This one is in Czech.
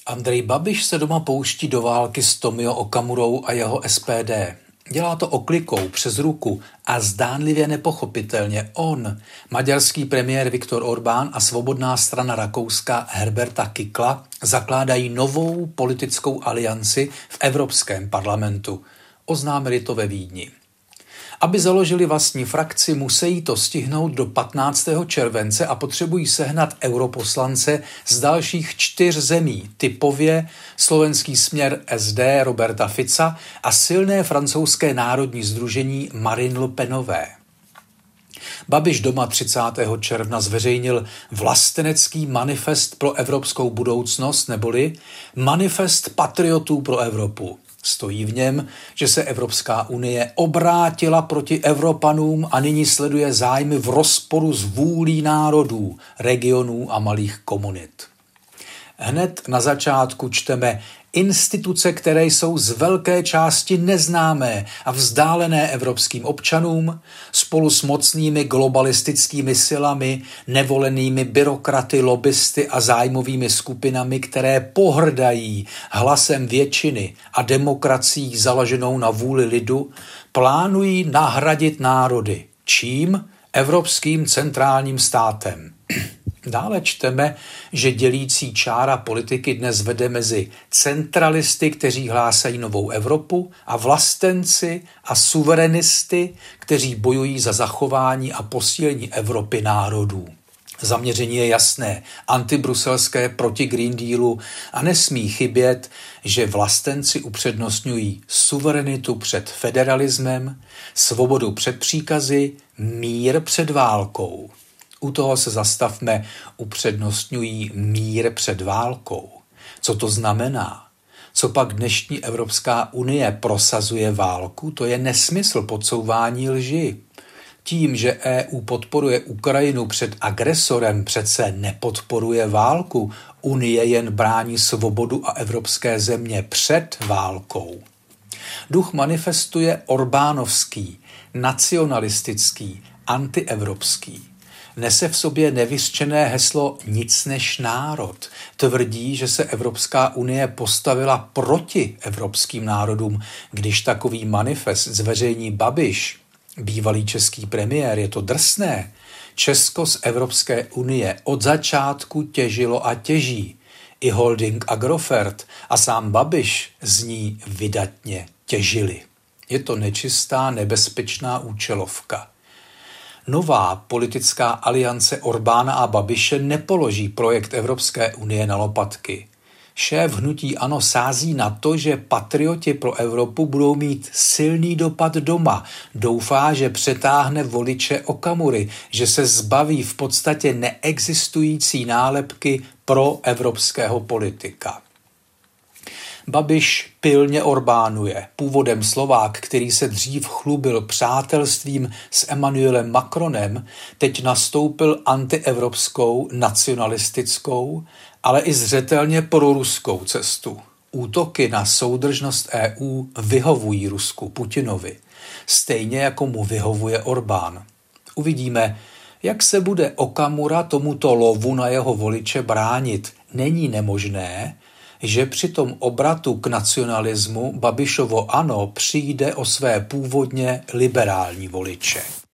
Andrej Babiš se doma pouští do války s Tomio Okamurou a jeho SPD. Dělá to oklikou přes ruku a zdánlivě nepochopitelně on, maďarský premiér Viktor Orbán a svobodná strana Rakouska Herberta Kickla zakládají novou politickou alianci v Evropském parlamentu. Oznámili to ve Vídni. Aby založili vlastní frakci, musí to stihnout do 15. července a potřebují sehnat europoslance z dalších 4 zemí, typově slovenský směr SD Roberta Fica a silné francouzské národní sdružení Marine Le Penové. Babiš doma 30. června zveřejnil vlastenecký manifest pro evropskou budoucnost, neboli manifest patriotů pro Evropu. Stojí v něm, že se Evropská unie obrátila proti Evropanům a nyní sleduje zájmy v rozporu s vůlí národů, regionů a malých komunit. Hned na začátku čteme instituce, které jsou z velké části neznámé a vzdálené evropským občanům, spolu s mocnými globalistickými silami, nevolenými byrokraty, lobbysty a zájmovými skupinami, které pohrdají hlasem většiny a demokracií založenou na vůli lidu, plánují nahradit národy. Čím? Evropským centrálním státem. Dále čteme, že dělící čára politiky dnes vede mezi centralisty, kteří hlásají novou Evropu, a vlastenci a suverenisty, kteří bojují za zachování a posílení Evropy národů. Zaměření je jasné, antibruselské proti Green Dealu a nesmí chybět, že vlastenci upřednostňují suverenitu před federalismem, svobodu před příkazy, mír před válkou. U toho se zastavme, upřednostňují mír před válkou. Co to znamená? Co pak dnešní Evropská unie prosazuje válku? To je nesmysl podsouvání lži. Tím, že EU podporuje Ukrajinu před agresorem, přece nepodporuje válku. Unie jen brání svobodu a evropské země před válkou. Duch manifestu je orbánovský, nacionalistický, antievropský. Nese v sobě nevyřčené heslo nic než národ. Tvrdí, že se Evropská unie postavila proti evropským národům. Když takový manifest zveřejní Babiš, bývalý český premiér, je to drsné. Česko z Evropské unie od začátku těžilo a těží. I holding Agrofert a sám Babiš z ní vydatně těžili. Je to nečistá, nebezpečná účelovka. Nová politická aliance Orbána a Babiše nepoloží projekt Evropské unie na lopatky. Šéf hnutí ANO sází na to, že patrioti pro Evropu budou mít silný dopad doma. Doufá, že přetáhne voliče Okamury, že se zbaví v podstatě neexistující nálepky pro evropského politika. Babiš pilně Orbánuje. Původem Slovák, který se dřív chlubil přátelstvím s Emmanuelem Macronem, teď nastoupil antievropskou, nacionalistickou, ale i zřetelně proruskou cestu. Útoky na soudržnost EU vyhovují Rusku, Putinovi, stejně jako mu vyhovuje Orbán. Uvidíme, jak se bude Okamura tomuto lovu na jeho voliče bránit. Není nemožné, že při tom obratu k nacionalismu Babišovo ANO přijde o své původně liberální voliče.